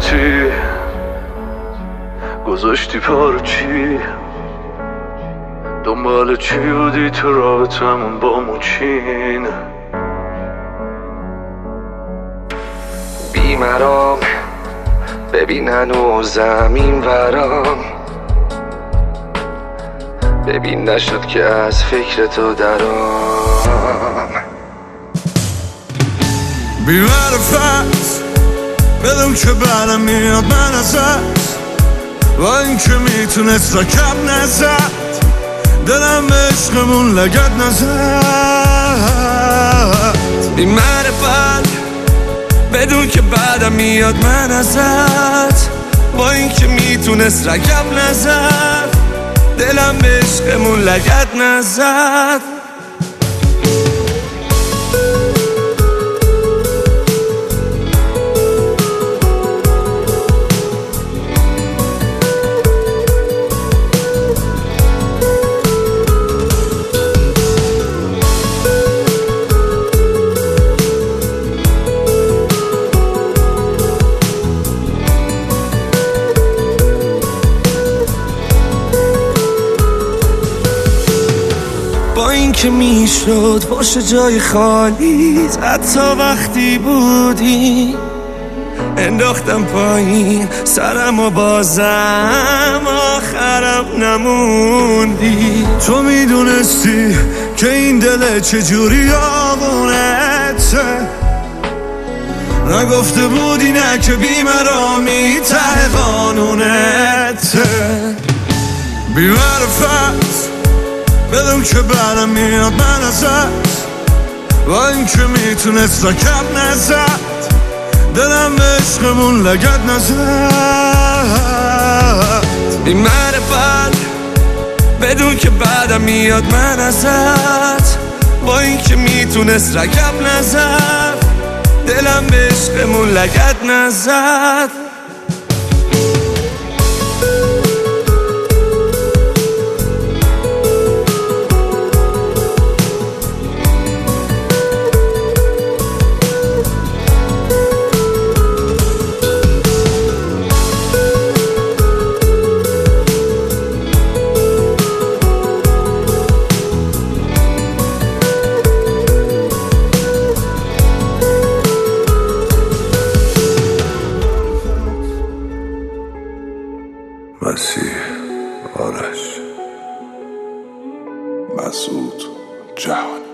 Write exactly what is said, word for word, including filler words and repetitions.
رفتی گذاشتی پارو چی؟ دنبال چی بودی تو رابطمون با موچین؟ بیمرام ببین هنوز زمین ورام، ببین نشد که از فکر تو درام. بی‌معرفت بدون که برم میاد من ازت، با این که میتونست رکب نزد، دلم به عشقمون لگد نزد. بی‌معرفت بدون که بعدم میاد من ازت، با این که میتونست رکب نزد، دلم به عشقمون لگد نزد. با این که میشد پشت جای خالی، حتی وقتی بودی انداختم پایین سرم و بازم آخرم نموندی. تو میدونستی که این دل چجوری آغونته، نگفته بودی نه که بیمرامی ته قانونته. بی‌معرفت بدون که برم میاد من ازت، با این که میتونست رکب نزد، دلم به عشقمون لگد نزد. بی‌معرفت بدون که بعدم میاد من ازت، با این که میتونست رکب نزد، دلم به عشقمون لگد نزد. مسیح آرش مسعود جهانی.